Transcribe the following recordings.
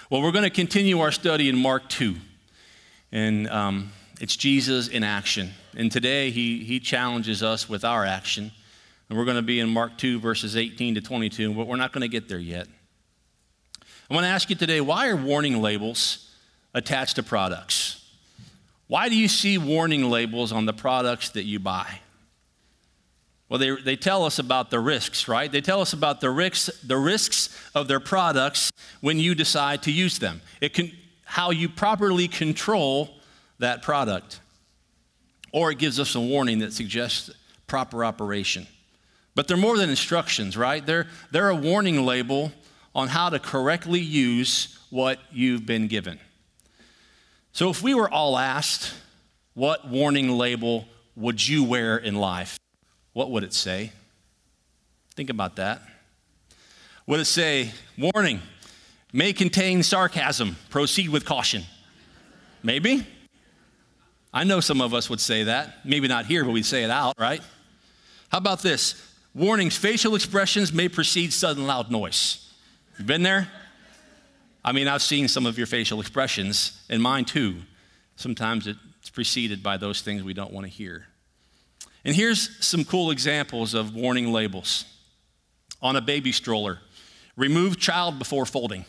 Well, we're going to continue our study in Mark 2, and it's Jesus in action. And today he challenges us with our action, and we're going to be in Mark 2, verses 18 to 22, but we're not going to get there yet. I want to ask you today, why are warning labels attached to products? Why do you see warning labels on the products that you buy? Well, they tell us about the risks, right? They tell us about the risks of their products when you decide to use them. How you properly control that product. Or it gives us a warning that suggests proper operation. But they're more than instructions, right? They're a warning label on how to correctly use what you've been given. So if we were all asked, what warning label would you wear in life? What would it say? Think about that. Would it say, warning, may contain sarcasm, proceed with caution? Maybe. I know some of us would say that. Maybe not here, but we'd say it out, right? How about this? Warnings, facial expressions may precede sudden loud noise. You been there? I mean, I've seen some of your facial expressions, and mine too. Sometimes it's preceded by those things we don't want to hear. And here's some cool examples of warning labels. On a baby stroller, remove child before folding.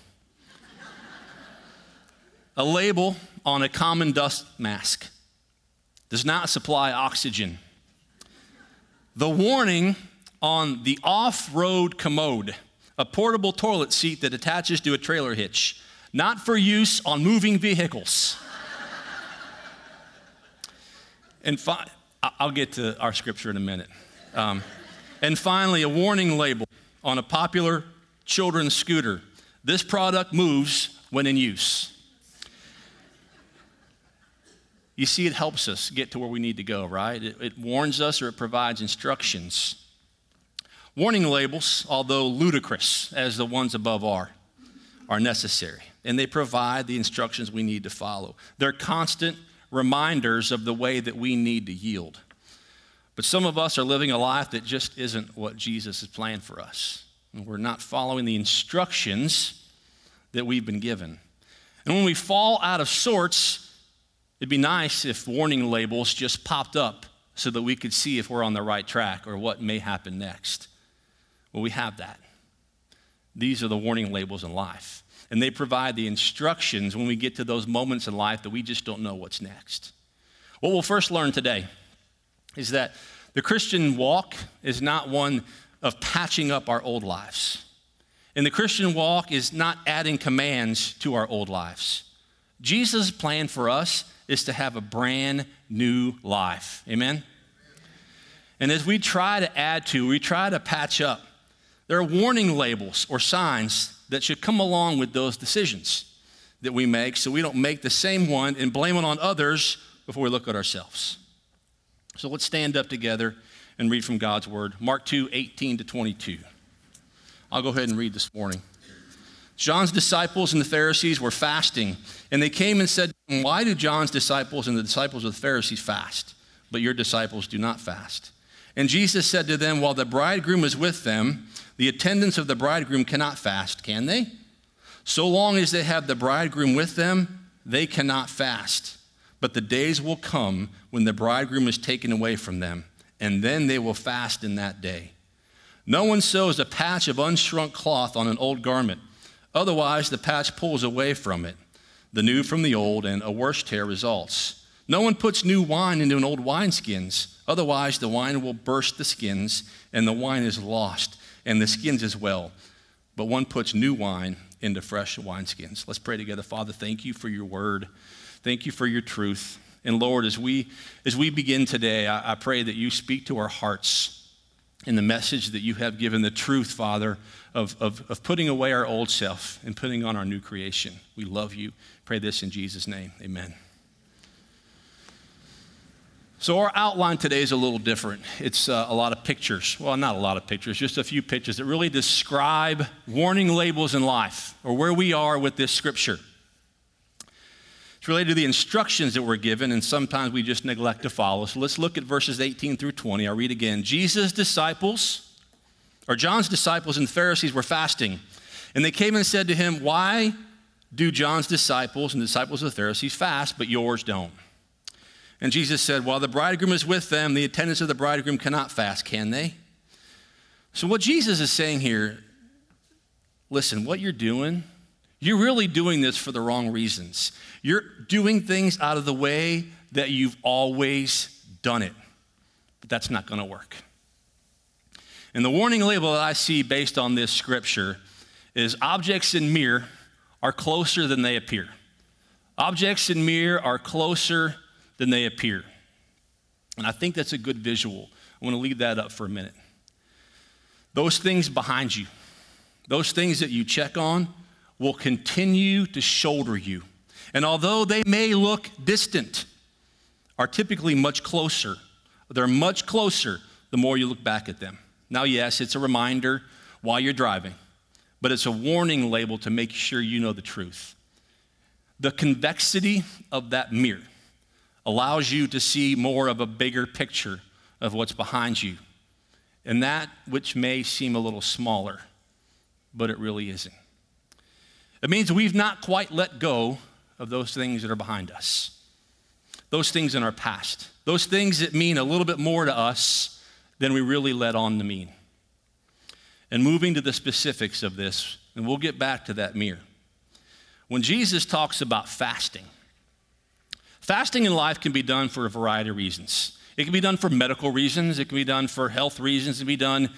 A label on a common dust mask, does not supply oxygen. The warning on the off-road commode, a portable toilet seat that attaches to a trailer hitch, not for use on moving vehicles. And I'll get to our scripture in a minute. And finally, a warning label on a popular children's scooter. This product moves when in use. You see, it helps us get to where we need to go, right? It warns us, or it provides instructions. Warning labels, although ludicrous as the ones above are necessary, and they provide the instructions we need to follow. They're constant reminders of the way that we need to yield. But some of us are living a life that just isn't what Jesus has planned for us. And we're not following the instructions that we've been given. And when we fall out of sorts, it'd be nice if warning labels just popped up so that we could see if we're on the right track or what may happen next. Well, we have that. These are the warning labels in life. And they provide the instructions when we get to those moments in life that we just don't know what's next. What we'll first learn today is that the Christian walk is not one of patching up our old lives. And the Christian walk is not adding commands to our old lives. Jesus' plan for us is to have a brand new life. Amen? And as we try to patch up, there are warning labels or signs that should come along with those decisions that we make so we don't make the same one and blame it on others before we look at ourselves. So let's stand up together and read from God's word. Mark 2, 18 to 22. I'll go ahead and read this morning. John's disciples and the Pharisees were fasting, and they came and said, why do John's disciples and the disciples of the Pharisees fast, but your disciples do not fast? And Jesus said to them, while the bridegroom is with them, the attendants of the bridegroom cannot fast, can they? So long as they have the bridegroom with them, they cannot fast. But the days will come when the bridegroom is taken away from them, and then they will fast in that day. No one sews a patch of unshrunk cloth on an old garment. Otherwise, the patch pulls away from it, the new from the old, and a worse tear results. No one puts new wine into an old wineskins. Otherwise, the wine will burst the skins, and the wine is lost, and the skins as well. But one puts new wine into fresh wineskins. Let's pray together. Father, thank you for your word. Thank you for your truth. And Lord, as we begin today, I pray that you speak to our hearts in the message that you have given, the truth, Father, of putting away our old self and putting on our new creation. We love you. Pray this in Jesus' name. Amen. So our outline today is a little different. It's a lot of pictures. Well, not a lot of pictures, just a few pictures that really describe warning labels in life or where we are with this scripture. It's related to the instructions that we're given, and sometimes we just neglect to follow. So let's look at verses 18 through 20. I'll read again. John's disciples and the Pharisees were fasting, and they came and said to him, why do John's disciples and disciples of the Pharisees fast, but yours don't? And Jesus said, while the bridegroom is with them, the attendants of the bridegroom cannot fast, can they? So what Jesus is saying here, listen, what you're doing, you're really doing this for the wrong reasons. You're doing things out of the way that you've always done it. But that's not going to work. And the warning label that I see based on this scripture is objects in mirror are closer than they appear. Objects in mirror are closer than they appear. And I think that's a good visual. I want to leave that up for a minute. Those things behind you, those things that you check on, will continue to shoulder you. And although they may look distant, are typically much closer. They're much closer the more you look back at them. Now, yes, it's a reminder while you're driving, but it's a warning label to make sure you know the truth. The convexity of that mirror allows you to see more of a bigger picture of what's behind you. And that which may seem a little smaller, but it really isn't. It means we've not quite let go of those things that are behind us. Those things in our past. Those things that mean a little bit more to us than we really let on to mean. And moving to the specifics of this, and we'll get back to that mirror. When Jesus talks about fasting, fasting in life can be done for a variety of reasons. It can be done for medical reasons. It can be done for health reasons. It can be done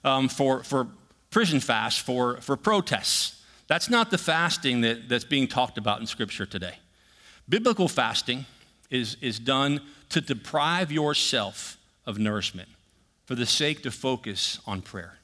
for prison fasts, for protests. That's not the fasting that's being talked about in Scripture today. Biblical fasting is done to deprive yourself of nourishment for the sake to focus on prayer.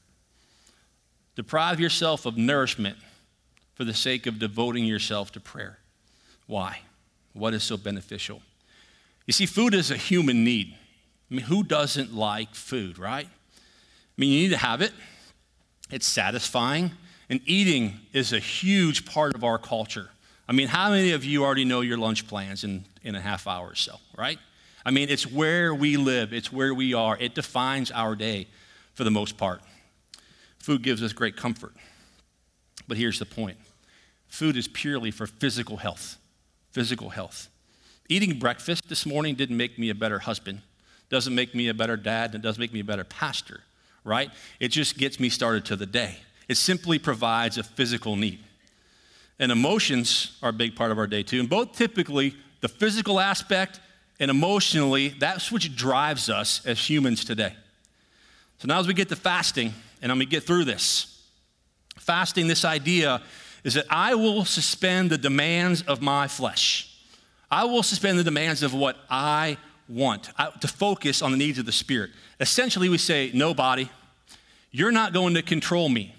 Deprive yourself of nourishment for the sake of devoting yourself to prayer. Why? What is so beneficial? You see, food is a human need. I mean, who doesn't like food, right? I mean, you need to have it. It's satisfying. And eating is a huge part of our culture. I mean, how many of you already know your lunch plans in a half hour or so, right? I mean, it's where we live. It's where we are. It defines our day for the most part. Food gives us great comfort. But here's the point. Food is purely for physical health. Physical health. Eating breakfast this morning didn't make me a better husband. Doesn't make me a better dad. And it doesn't make me a better pastor, right? It just gets me started to the day. It simply provides a physical need. And emotions are a big part of our day too. And both typically, the physical aspect and emotionally, that's what drives us as humans today. So now as we get to fasting, and I'm going to get through this. Fasting, this idea is that I will suspend the demands of my flesh. I will suspend the demands of what I want to focus on the needs of the Spirit. Essentially, we say, no, body, you're not going to control me.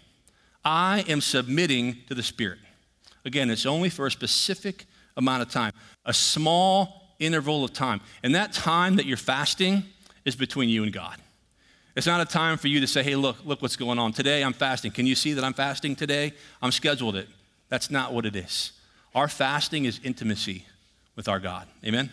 I am submitting to the Spirit. Again, it's only for a specific amount of time, a small interval of time. And that time that you're fasting is between you and God. It's not a time for you to say, hey, look what's going on. Today I'm fasting. Can you see that I'm fasting today? I'm scheduled it. That's not what it is. Our fasting is intimacy with our God. Amen?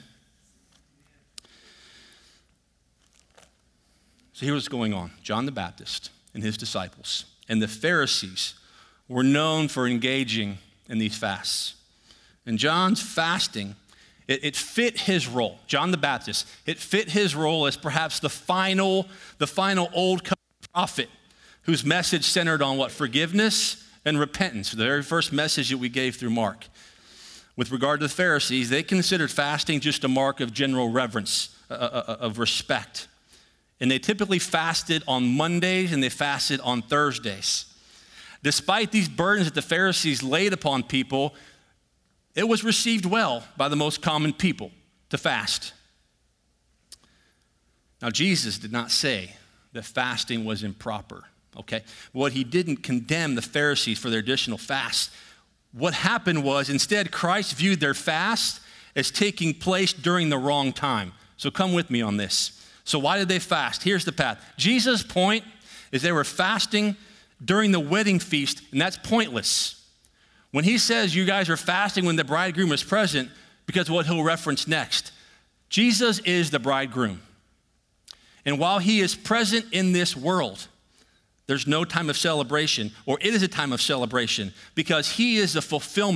So here's what's going on. John the Baptist and his disciples and the Pharisees were known for engaging in these fasts. And John's fasting, it fit his role. John the Baptist, it fit his role as perhaps the final Old Covenant prophet whose message centered on what? Forgiveness and repentance, the very first message that we gave through Mark. With regard to the Pharisees, they considered fasting just a mark of general reverence, of respect. And they typically fasted on Mondays and they fasted on Thursdays. Despite these burdens that the Pharisees laid upon people, it was received well by the most common people to fast. Now, Jesus did not say that fasting was improper, okay? What he didn't condemn the Pharisees for their additional fasts. What happened was, instead, Christ viewed their fast as taking place during the wrong time. So come with me on this. So why did they fast? Here's the path. Jesus' point is they were fasting during the wedding feast, and that's pointless. When he says you guys are fasting when the bridegroom is present, because of what he'll reference next, Jesus is the bridegroom. And while he is present in this world, there's no time of celebration, or it is a time of celebration, because he is the fulfillment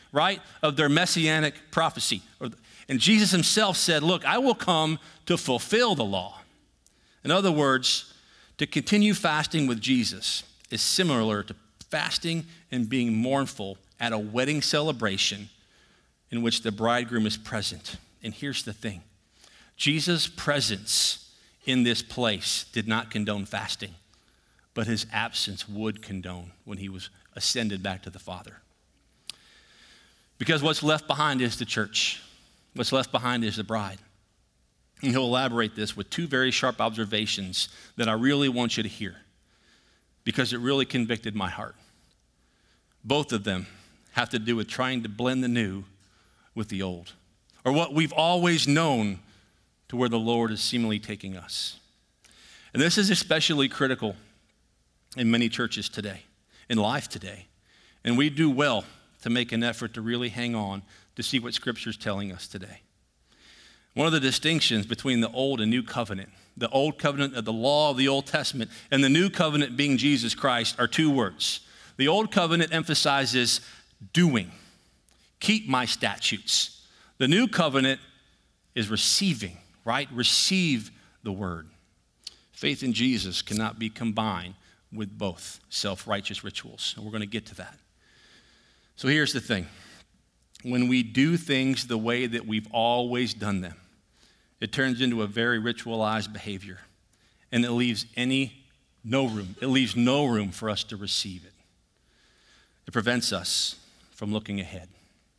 right, of their messianic prophecy. And Jesus himself said, look, I will come to fulfill the law. In other words, to continue fasting with Jesus is similar to fasting and being mournful at a wedding celebration in which the bridegroom is present. And here's the thing. Jesus' presence in this place did not condone fasting, but his absence would condone when he was ascended back to the Father. Because what's left behind is the church. What's left behind is the bride. And he'll elaborate this with two very sharp observations that I really want you to hear, because it really convicted my heart. Both of them have to do with trying to blend the new with the old, or what we've always known to where the Lord is seemingly taking us. And this is especially critical in many churches today, in life today. And we do well to make an effort to really hang on to see what Scripture is telling us today. One of the distinctions between the Old and New Covenant, the Old Covenant of the law of the Old Testament, and the New Covenant being Jesus Christ, are two words. The Old Covenant emphasizes doing, keep my statutes. The New Covenant is receiving, right? Receive the word. Faith in Jesus cannot be combined with both self-righteous rituals, and we're going to get to that. So here's the thing. When we do things the way that we've always done them, it turns into a very ritualized behavior, and it leaves no room for us to receive it. It prevents us from looking ahead.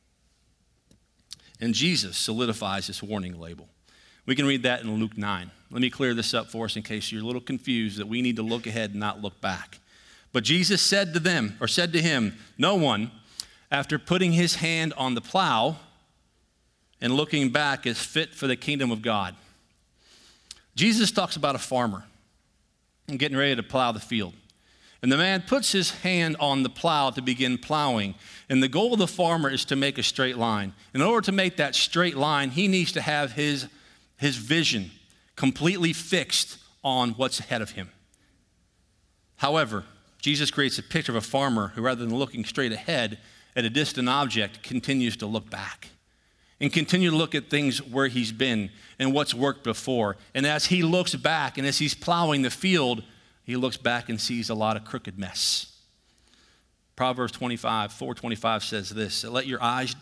And Jesus solidifies this warning label. We can read that in Luke 9. Let me clear this up for us in case you're a little confused that we need to look ahead and not look back. But Jesus said to him, no one, after putting his hand on the plow and looking back, is fit for the kingdom of God. Jesus talks about a farmer and getting ready to plow the field. And the man puts his hand on the plow to begin plowing. And the goal of the farmer is to make a straight line. In order to make that straight line, he needs to have his vision completely fixed on what's ahead of him. However, Jesus creates a picture of a farmer who, rather than looking straight ahead at a distant object, continues to look back and continue to look at things where he's been and what's worked before. And as he looks back and as he's plowing the field, he looks back and sees a lot of crooked mess. Proverbs 4:25 says this, let your eyes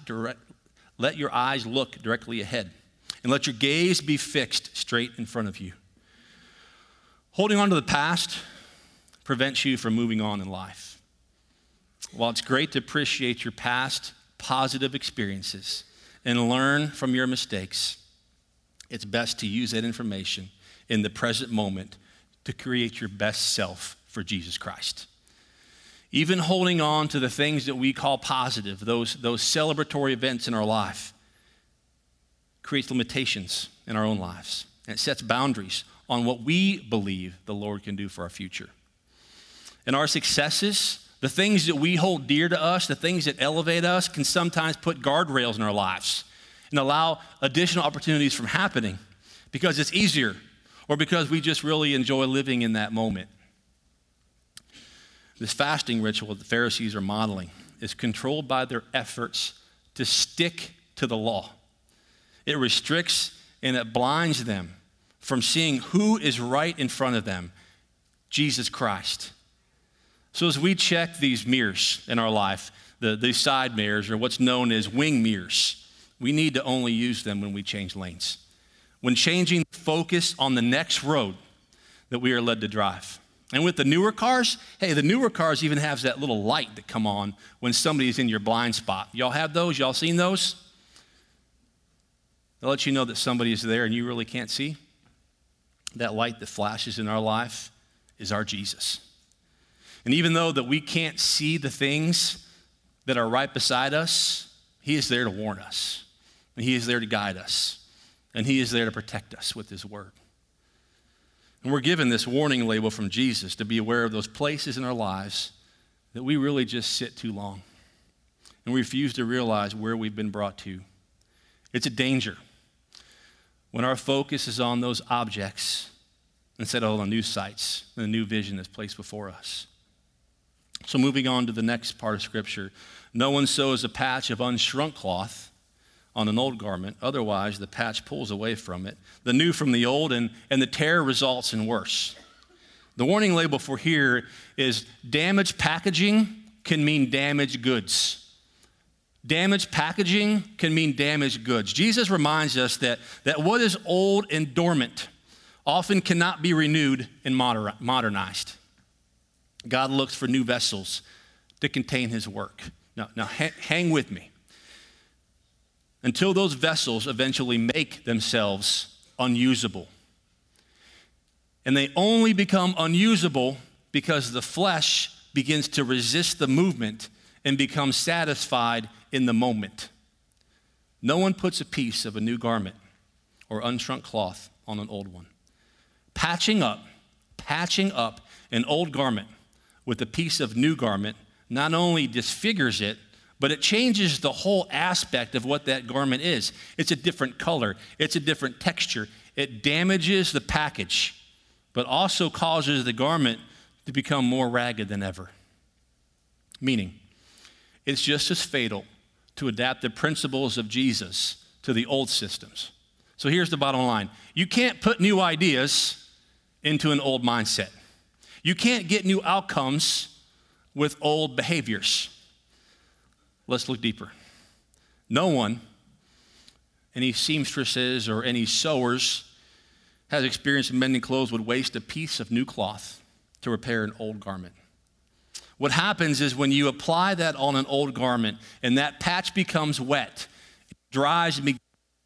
look directly ahead, and let your gaze be fixed straight in front of you. Holding on to the past prevents you from moving on in life. While it's great to appreciate your past positive experiences and learn from your mistakes, it's best to use that information in the present moment to create your best self for Jesus Christ. Even holding on to the things that we call positive, those celebratory events in our life, creates limitations in our own lives. And it sets boundaries on what we believe the Lord can do for our future. And our successes, the things that we hold dear to us, the things that elevate us, can sometimes put guardrails in our lives and allow additional opportunities from happening because it's easier or because we just really enjoy living in that moment. This fasting ritual that the Pharisees are modeling is controlled by their efforts to stick to the law. It restricts and it blinds them from seeing who is right in front of them, Jesus Christ. So as we check these mirrors in our life, these side mirrors, or what's known as wing mirrors, we need to only use them when we change lanes. When changing focus on the next road that we are led to drive. And with the newer cars, the newer cars even have that little light that come on when somebody's in your blind spot. Y'all have those? Y'all seen those? They'll let you know that somebody is there and you really can't see. That light that flashes in our life is our Jesus. And even though that we can't see the things that are right beside us, he is there to warn us. And he is there to guide us. And he is there to protect us with his word. And we're given this warning label from Jesus to be aware of those places in our lives that we really just sit too long. And we refuse to realize where we've been brought to. It's a danger when our focus is on those objects instead of on the new sights and the new vision that's placed before us. So moving on to the next part of Scripture. No one sews a patch of unshrunk cloth on an old garment. Otherwise, the patch pulls away from it, the new from the old, and the tear results in worse. The warning label for here is damaged packaging can mean damaged goods. Damaged packaging can mean damaged goods. Jesus reminds us that what is old and dormant often cannot be renewed and modernized. God looks for new vessels to contain his work. Now hang with me. Until those vessels eventually make themselves unusable. And they only become unusable because the flesh begins to resist the movement and become satisfied in the moment. No one puts a piece of a new garment or unshrunk cloth on an old one. Patching up an old garment with a piece of new garment not only disfigures it, but it changes the whole aspect of what that garment is. It's a different color. It's a different texture. It damages the package, but also causes the garment to become more ragged than ever. Meaning, it's just as fatal to adapt the principles of Jesus to the old systems. So here's the bottom line. You can't put new ideas into an old mindset. You can't get new outcomes with old behaviors. Let's look deeper. No one, any seamstresses or any sewers, has experience in mending clothes would waste a piece of new cloth to repair an old garment. What happens is when you apply that on an old garment and that patch becomes wet, it dries, and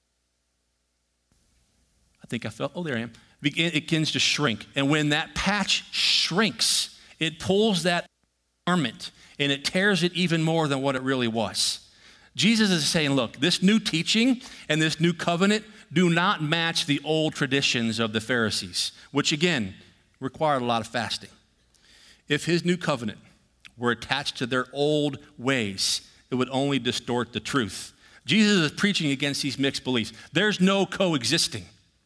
there I am. It begins to shrink. And when that patch shrinks, it pulls that garment and it tears it even more than what it really was. Jesus is saying, look, this new teaching and this new covenant do not match the old traditions of the Pharisees, which again required a lot of fasting. If his new covenant were attached to their old ways, it would only distort the truth. Jesus is preaching against these mixed beliefs. There's no coexisting.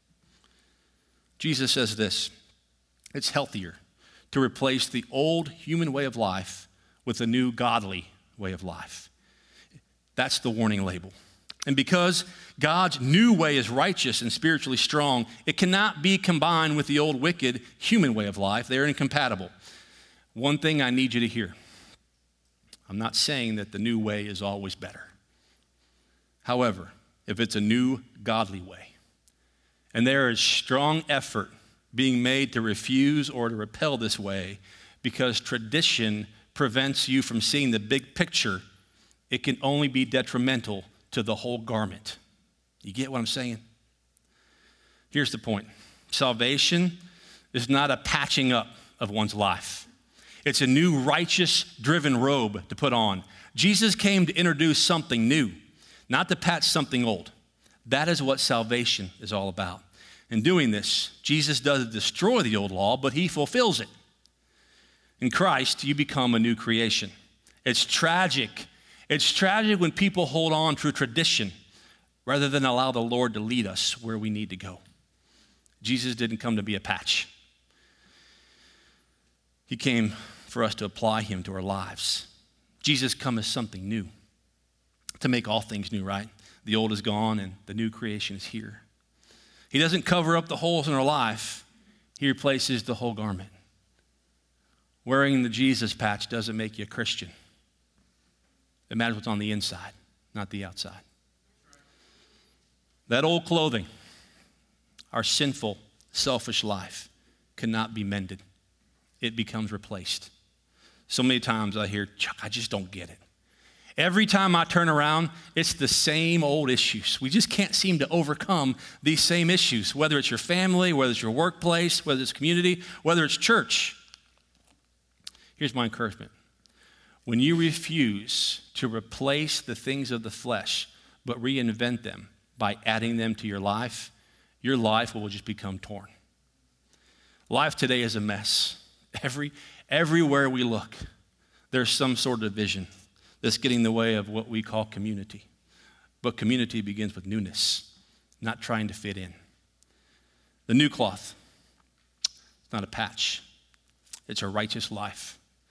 Jesus says this, it's healthier to replace the old human way of life with a new godly way of life. That's the warning label. And because God's new way is righteous and spiritually strong, it cannot be combined with the old wicked human way of life. They're incompatible. One thing I need you to hear. I'm not saying that the new way is always better. However, if it's a new godly way, and there is strong effort being made to refuse or to repel this way because tradition prevents you from seeing the big picture, it can only be detrimental to the whole garment. You get what I'm saying? Here's the point. Salvation is not a patching up of one's life. It's a new righteous-driven robe to put on. Jesus came to introduce something new, not to patch something old. That is what salvation is all about. In doing this, Jesus doesn't destroy the old law, but he fulfills it. In Christ, you become a new creation. It's tragic. It's tragic when people hold on to a tradition rather than allow the Lord to lead us where we need to go. Jesus didn't come to be a patch. He came for us to apply him to our lives. Jesus come as something new, to make all things new, right? The old is gone and the new creation is here. He doesn't cover up the holes in our life. He replaces the whole garment. Wearing the Jesus patch doesn't make you a Christian. It matters what's on the inside, not the outside. That old clothing, our sinful, selfish life, cannot be mended. It becomes replaced. So many times I hear, Chuck, I just don't get it. Every time I turn around, it's the same old issues. We just can't seem to overcome these same issues, whether it's your family, whether it's your workplace, whether it's community, whether it's church. Here's my encouragement. When you refuse to replace the things of the flesh, but reinvent them by adding them to your life will just become torn. Life today is a mess. Everywhere we look, there's some sort of division that's getting in the way of what we call community. But community begins with newness, not trying to fit in. The new cloth, it's not a patch. It's a righteous life.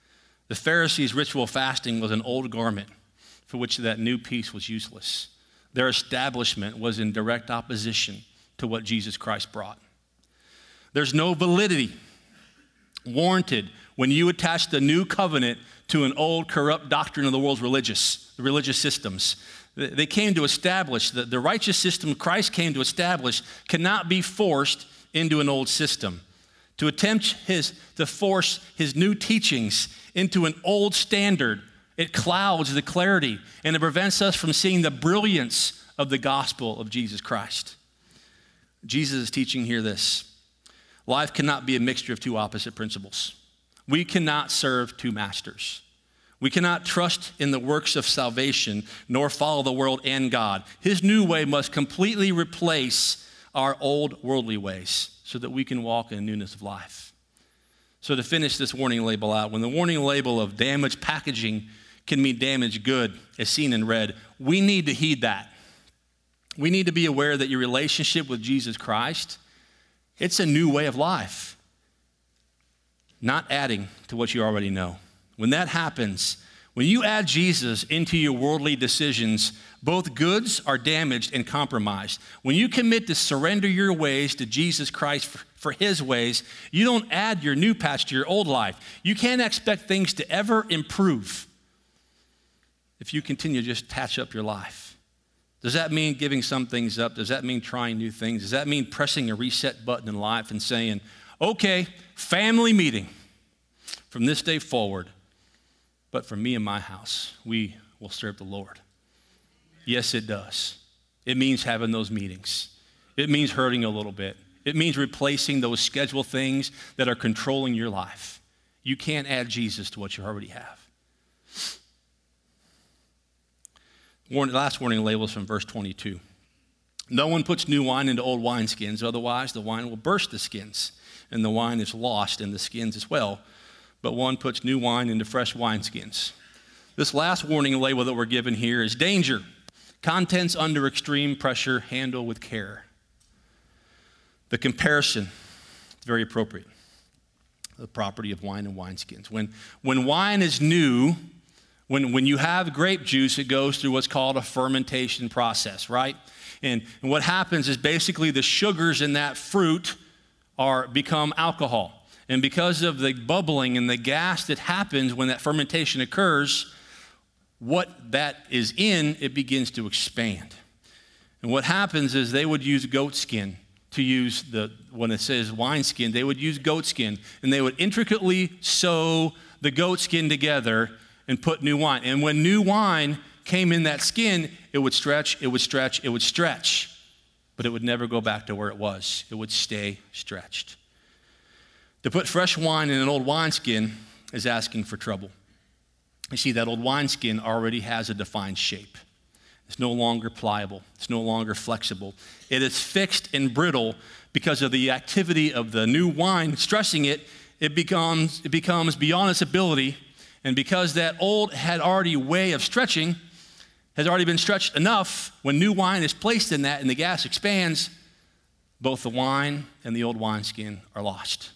The Pharisees' ritual fasting was an old garment for which that new piece was useless. Their establishment was in direct opposition to what Jesus Christ brought. There's no validity warranted when you attach the new covenant to an old corrupt doctrine of the world's religious systems. They came to establish that the righteous system Christ came to establish cannot be forced into an old system. To attempt to force his new teachings into an old standard, it clouds the clarity and it prevents us from seeing the brilliance of the gospel of Jesus Christ. Jesus is teaching here this: life cannot be a mixture of two opposite principles. We cannot serve two masters. We cannot trust in the works of salvation nor follow the world and God. His new way must completely replace our old worldly ways so that we can walk in newness of life. So to finish this warning label out, when the warning label of damaged packaging can mean damaged good, as seen in red, we need to heed that. We need to be aware that your relationship with Jesus Christ, it's a new way of life, not adding to what you already know. When that happens, when you add Jesus into your worldly decisions, both goods are damaged and compromised. When you commit to surrender your ways to Jesus Christ for his ways, you don't add your new patch to your old life. You can't expect things to ever improve if you continue to just patch up your life. Does that mean giving some things up? Does that mean trying new things? Does that mean pressing a reset button in life and saying, okay, family meeting from this day forward, but for me and my house, we will serve the Lord? Yes, it does. It means having those meetings. It means hurting a little bit. It means replacing those scheduled things that are controlling your life. You can't add Jesus to what you already have. Last warning label is from verse 22. No one puts new wine into old wineskins, otherwise the wine will burst the skins, and the wine is lost in the skins as well. But one puts new wine into fresh wineskins. This last warning label that we're given here is danger. Contents under extreme pressure, handle with care. The comparison is very appropriate. The property of wine and wineskins. When wine is new, when you have grape juice, it goes through what's called a fermentation process, right? And what happens is basically the sugars in that fruit become alcohol. And because of the bubbling and the gas that happens when that fermentation occurs, what that is in, it begins to expand. And what happens is they would use goat skin to use when it says wine skin, they would use goat skin, and they would intricately sew the goat skin together and put new wine. And when new wine came in that skin, it would stretch, it would stretch, it would stretch, but it would never go back to where it was. It would stay stretched. To put fresh wine in an old wineskin is asking for trouble. You see, that old wineskin already has a defined shape. It's no longer pliable. It's no longer flexible. It is fixed and brittle because of the activity of the new wine stressing it. It becomes beyond its ability, and because that old had already way of stretching has already been stretched enough, when new wine is placed in that and the gas expands, both the wine and the old wineskin are lost.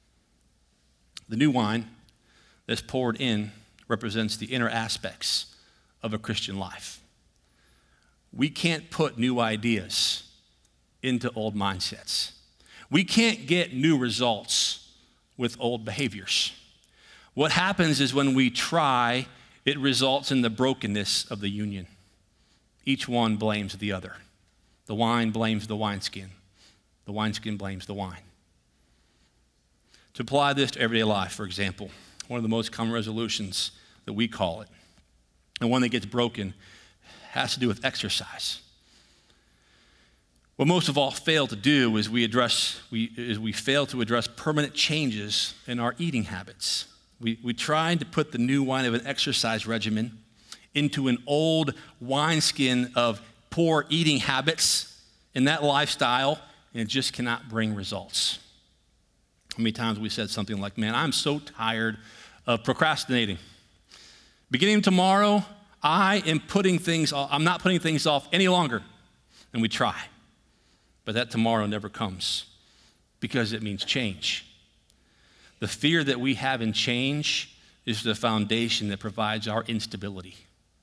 The new wine that's poured in represents the inner aspects of a Christian life. We can't put new ideas into old mindsets. We can't get new results with old behaviors. What happens is when we try, it results in the brokenness of the union. Each one blames the other. The wine blames the wineskin. The wineskin blames the wine. To apply this to everyday life, for example, one of the most common resolutions that we call it, and one that gets broken, has to do with exercise. What most of all fail to do is we fail to address permanent changes in our eating habits. We tried to put the new wine of an exercise regimen into an old wineskin of poor eating habits in that lifestyle, and it just cannot bring results. How many times we said something like, man, I'm so tired of procrastinating. Beginning tomorrow, I'm not putting things off any longer. And we try. But that tomorrow never comes because it means change. The fear that we have in change is the foundation that provides our instability.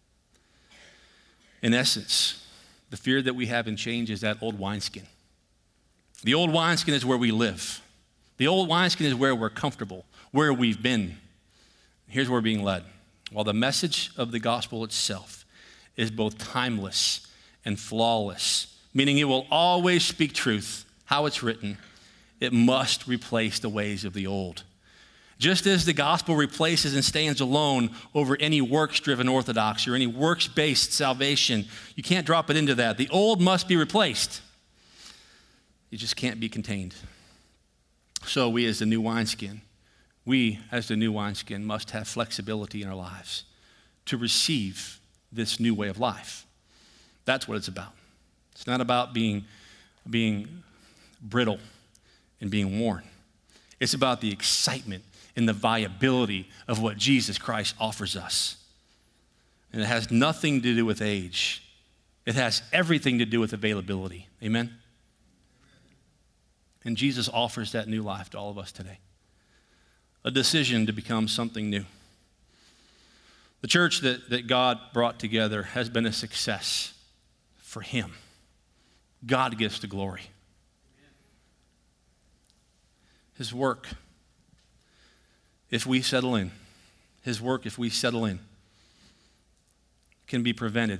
In essence, the fear that we have in change is that old wineskin. The old wineskin is where we live. The old wineskin is where we're comfortable, where we've been. Here's where we're being led. While the message of the gospel itself is both timeless and flawless, meaning it will always speak truth, how it's written, it must replace the ways of the old. Just as the gospel replaces and stands alone over any works-driven orthodoxy or any works-based salvation, you can't drop it into that. The old must be replaced. It just can't be contained. So we as the new wineskin must have flexibility in our lives to receive this new way of life. That's what it's about. It's not about being brittle and being worn. It's about the excitement and the viability of what Jesus Christ offers us. And it has nothing to do with age. It has everything to do with availability. Amen? And Jesus offers that new life to all of us today. A decision to become something new. The church that God brought together has been a success for him. God gets the glory. His work, if we settle in, can be prevented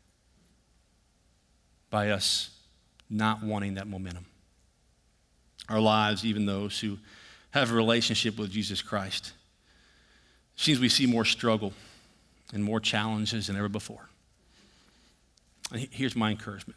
by us not wanting that momentum. Our lives, even those who have a relationship with Jesus Christ, it seems we see more struggle and more challenges than ever before. And here's my encouragement.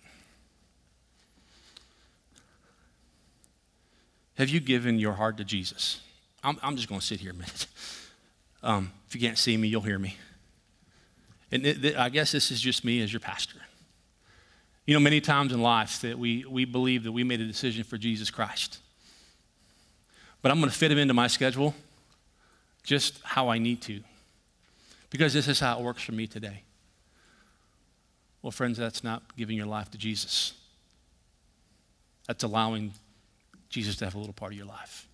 Have you given your heart to Jesus? I'm just going to sit here a minute. If you can't see me, you'll hear me. And I guess this is just me as your pastor. You know, many times in life that we believe that we made a decision for Jesus Christ. But I'm going to fit him into my schedule just how I need to, because this is how it works for me today. Well, friends, that's not giving your life to Jesus. That's allowing Jesus to have a little part of your life.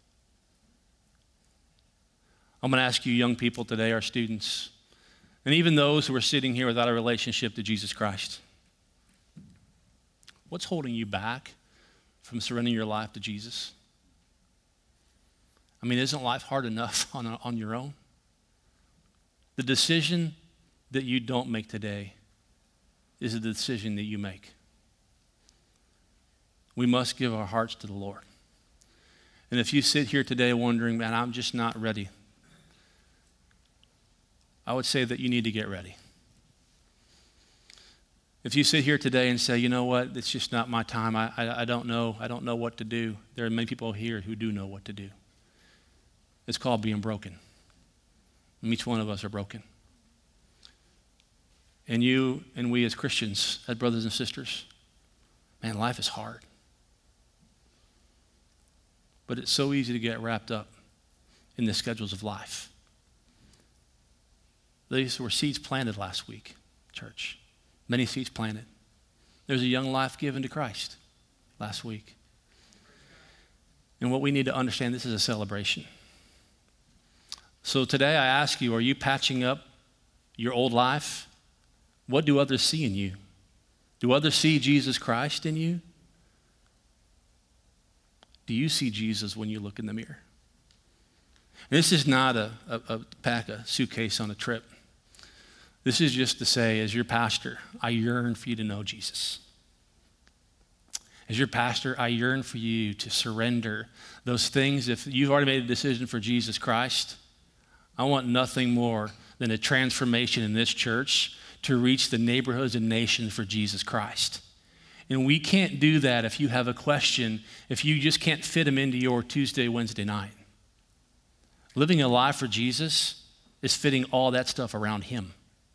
I'm going to ask you young people today, our students, and even those who are sitting here without a relationship to Jesus Christ, what's holding you back from surrendering your life to Jesus? I mean, isn't life hard enough on your own? The decision that you don't make today is the decision that you make. We must give our hearts to the Lord. And if you sit here today wondering, man, I'm just not ready, I would say that you need to get ready. If you sit here today and say, you know what, it's just not my time, I don't know what to do. There are many people here who do know what to do. It's called being broken. And each one of us are broken. And you and we as Christians, as brothers and sisters, man, life is hard. But it's so easy to get wrapped up in the schedules of life. These were seeds planted last week, church. Many seeds planted. There's a young life given to Christ last week. And what we need to understand, this is a celebration. So today I ask you, are you patching up your old life? What do others see in you? Do others see Jesus Christ in you? Do you see Jesus when you look in the mirror? And this is not a pack a suitcase on a trip. This is just to say, as your pastor, I yearn for you to know Jesus. As your pastor, I yearn for you to surrender those things. If you've already made a decision for Jesus Christ, I want nothing more than a transformation in this church to reach the neighborhoods and nations for Jesus Christ. And we can't do that if you have a question, if you just can't fit them into your Tuesday, Wednesday night. Living a life for Jesus is fitting all that stuff around him.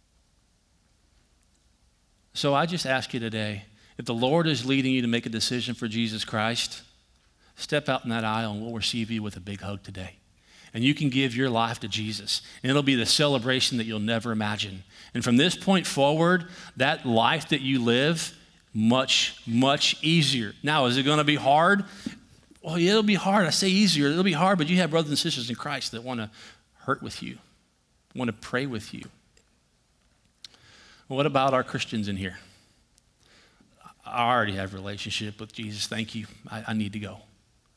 So I just ask you today, if the Lord is leading you to make a decision for Jesus Christ, step out in that aisle and we'll receive you with a big hug today. And you can give your life to Jesus. And it'll be the celebration that you'll never imagine. And from this point forward, that life that you live, much, much easier. Now, is it going to be hard? Well, yeah, it'll be hard. I say easier. It'll be hard, but you have brothers and sisters in Christ that want to hurt with you I want to pray with you. What about our Christians in here? I already have a relationship with Jesus. Thank you. I need to go.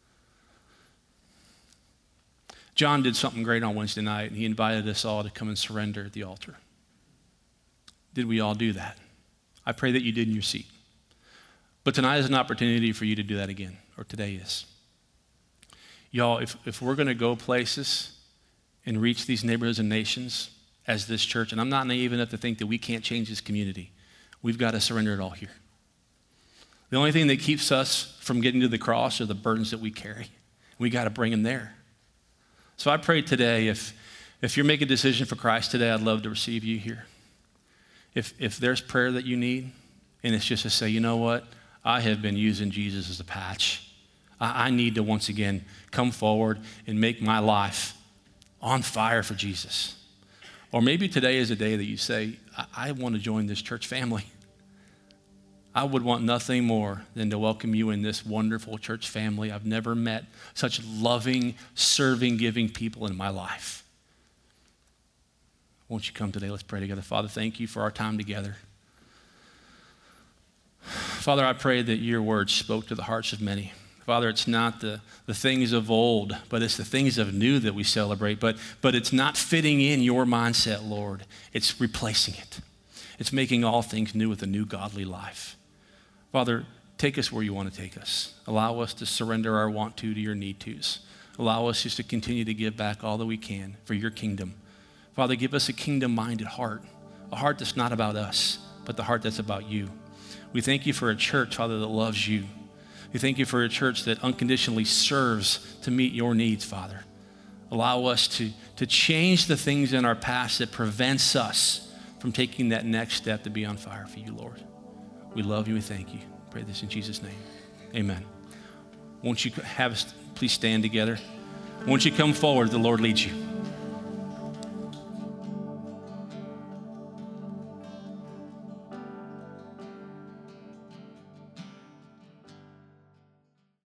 John did something great on Wednesday night, and he invited us all to come and surrender at the altar. Did we all do that? I pray that you did in your seat. But tonight is an opportunity for you to do that again, or today is. Y'all, if we're going to go places and reach these neighborhoods and nations as this church, and I'm not naive enough to think that we can't change this community, we've got to surrender it all here. The only thing that keeps us from getting to the cross are the burdens that we carry. We got to bring them there. So I pray today, if you're making a decision for Christ today, I'd love to receive you here. If there's prayer that you need, and it's just to say, you know what, I have been using Jesus as a patch. I need to once again come forward and make my life on fire for Jesus. Or maybe today is a day that you say, I want to join this church family. I would want nothing more than to welcome you in this wonderful church family. I've never met such loving, serving, giving people in my life. Won't you come today? Let's pray together. Father, thank you for our time together. Father, I pray that your word spoke to the hearts of many. Father, it's not the things of old, but it's the things of new that we celebrate. But it's not fitting in your mindset, Lord. It's replacing it. It's making all things new with a new godly life. Father, take us where you want to take us. Allow us to surrender our want to your need tos. Allow us just to continue to give back all that we can for your kingdom. Father, give us a kingdom-minded heart, a heart that's not about us, but the heart that's about you. We thank you for a church, Father, that loves you. We thank you for a church that unconditionally serves to meet your needs, Father. Allow us to change the things in our past that prevents us from taking that next step to be on fire for you, Lord. We love you. We thank you. Pray this in Jesus' name. Amen. Won't you have us please stand together? Won't you come forward? The Lord leads you.